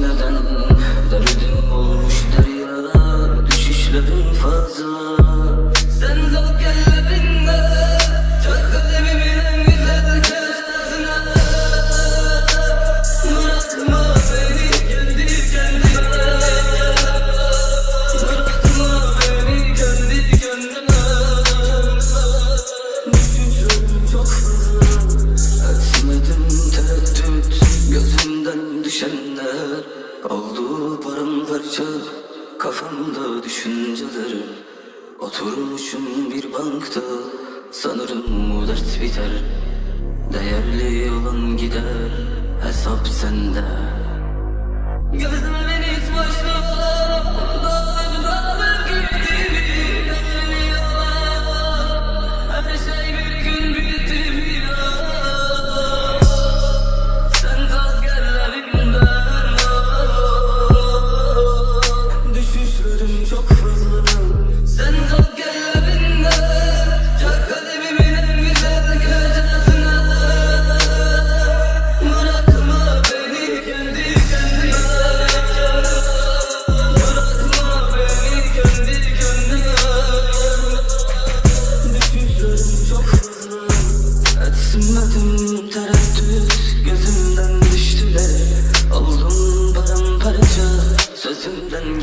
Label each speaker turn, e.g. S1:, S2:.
S1: neden? Derdim olmuş derya, düşüşlerim fazla. Sen kalk gel evinde, çak kalbimin en güzel köşesine. Bırakma beni kendi kendime, bırakma beni kendi kendime. Düşüncelerim çok fazla, etmedim tereddüt. Gözümden düşenler oldu paramparça, kafamda düşünceler. Oturmuşum bir bankta, sanırım bu dert biter. Değerli olan gider, hesap sende. Gözümden hiç başlama, dağılıp dağılıp gittiğimi, gözümü yalan, her şey bir gün bitti mi ya? Sen kalk gel evimden, düşüşlerim çok fazla. Sen kalk gel evimden, çak kalbimin en güzel köşesine. Bırakma beni kendi kendime, bırakma beni kendi kendime. Düşüşlerim çok fazla, etmedim tereddüt. Gözümden düştüler, oldum paramparça. Sözümden